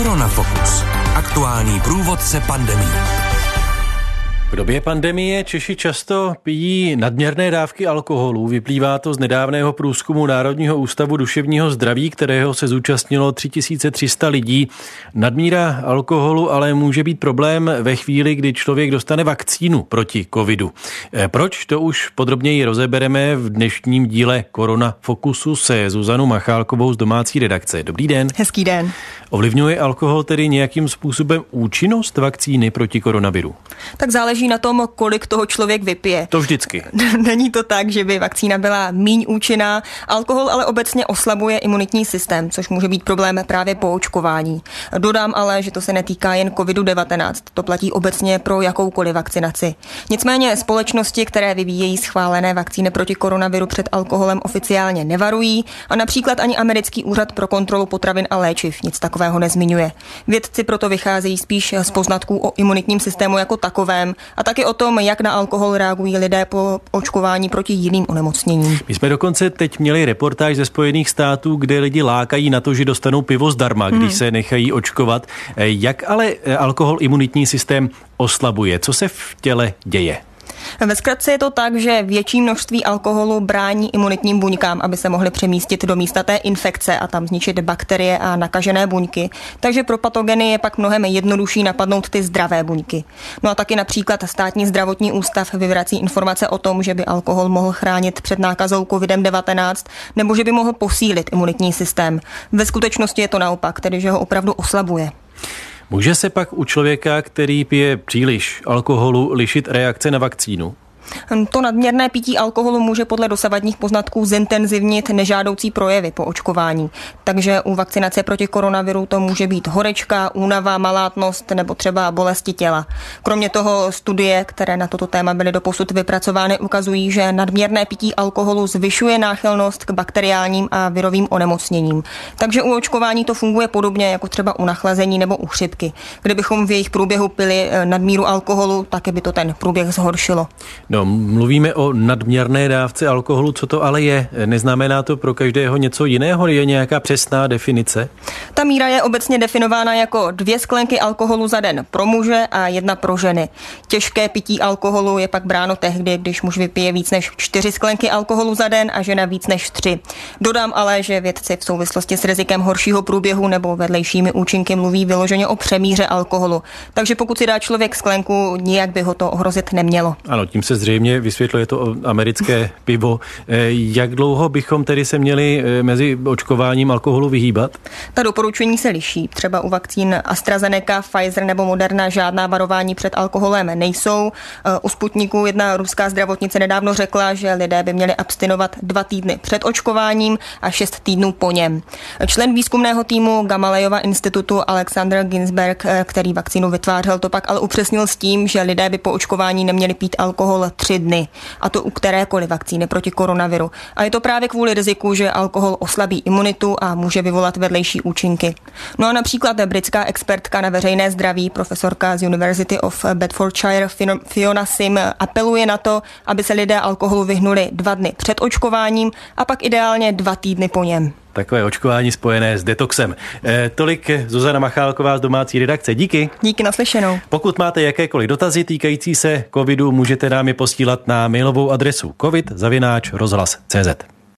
Koronafokus. Aktuální průvodce pandemií. V době pandemie Češi často pijí nadměrné dávky alkoholu. Vyplývá to z nedávného průzkumu Národního ústavu duševního zdraví, kterého se zúčastnilo 3300 lidí. Nadmíra alkoholu ale může být problém ve chvíli, kdy člověk dostane vakcínu proti covidu. Proč? To už podrobněji rozebereme v dnešním díle Koronafokusu se Zuzanou Machálkovou z domácí redakce. Dobrý den. Hezký den. Ovlivňuje alkohol tedy nějakým způsobem účinnost vakcíny proti koronaviru? Tak záleží na tom, kolik toho člověk vypije. To vždycky. Není to tak, že by vakcína byla míň účinná. Alkohol ale obecně oslabuje imunitní systém, což může být problém právě po očkování. Dodám ale, že to se netýká jen COVID-19. To platí obecně pro jakoukoliv vakcinaci. Nicméně společnosti, které vyvíjejí schválené vakcíny proti koronaviru před alkoholem, oficiálně nevarují a například ani americký úřad pro kontrolu potravin a léčiv nic takového nezmiňuje. Vědci proto vycházejí spíš z poznatků o imunitním systému jako takovém a taky o tom, jak na alkohol reagují lidé po očkování proti jiným onemocněním. My jsme dokonce teď měli reportáž ze Spojených států, kde lidi lákají na to, že dostanou pivo zdarma, když se nechají očkovat. Jak ale alkohol imunitní systém oslabuje? Co se v těle děje? Ve zkratce je to tak, že větší množství alkoholu brání imunitním buňkám, aby se mohly přemístit do místa té infekce a tam zničit bakterie a nakažené buňky. Takže pro patogeny je pak mnohem jednodušší napadnout ty zdravé buňky. No a taky například Státní zdravotní ústav vyvrací informace o tom, že by alkohol mohl chránit před nákazou COVID-19 nebo že by mohl posílit imunitní systém. Ve skutečnosti je to naopak, tedy že ho opravdu oslabuje. Může se pak u člověka, který pije příliš alkoholu, lišit reakce na vakcínu? To nadměrné pití alkoholu může podle dosavadních poznatků zintenzivnit nežádoucí projevy po očkování. Takže u vakcinace proti koronaviru to může být horečka, únava, malátnost nebo třeba bolesti těla. Kromě toho studie, které na toto téma byly doposud vypracovány, ukazují, že nadměrné pití alkoholu zvyšuje náchylnost k bakteriálním a virovým onemocněním. Takže u očkování to funguje podobně jako třeba u nachlazení nebo u chřipky. Kdybychom v jejich průběhu pili nadmíru alkoholu, taky by to ten průběh zhoršilo. No, mluvíme o nadměrné dávce alkoholu, co to ale je? Neznamená to pro každého něco jiného? Je nějaká přesná definice? Ta míra je obecně definována jako 2 sklenky alkoholu za den pro muže a 1 pro ženy. Těžké pití alkoholu je pak bráno tehdy, když muž vypije víc než 4 sklenky alkoholu za den a žena víc než 3. Dodám ale, že vědci v souvislosti s rizikem horšího průběhu nebo vedlejšími účinky mluví vyloženě o přemíře alkoholu. Takže pokud si dá člověk sklenku, nijak by ho to ohrozit nemělo. Ano, tím se zřejmě vysvětluje to americké pivo. Jak dlouho bychom tedy se měli mezi očkováním alkoholu vyhýbat? Ta doporučení se liší. Třeba u vakcín AstraZeneca, Pfizer nebo Moderna žádná varování před alkoholem nejsou. U Sputniku jedna ruská zdravotnice nedávno řekla, že lidé by měli abstinovat 2 týdny před očkováním a 6 týdnů po něm. Člen výzkumného týmu Gamalejova institutu Alexander Ginsberg, který vakcínu vytvářel, to pak ale upřesnil s tím, že lidé by po očkování neměli pít alkohol 3 dny, a to u kterékoliv vakcíny proti koronaviru. A je to právě kvůli riziku, že alkohol oslabí imunitu a může vyvolat vedlejší účinky. No a například britská expertka na veřejné zdraví, profesorka z University of Bedfordshire Fiona Sim, apeluje na to, aby se lidé alkoholu vyhnuli 2 dny před očkováním a pak ideálně 2 týdny po něm. Takové očkování spojené s detoxem. Tolik Zuzana Machálková z domácí redakce. Díky. Díky, naslyšenou. Pokud máte jakékoliv dotazy týkající se covidu, můžete nám je posílat na mailovou adresu covid@rozhlas.cz.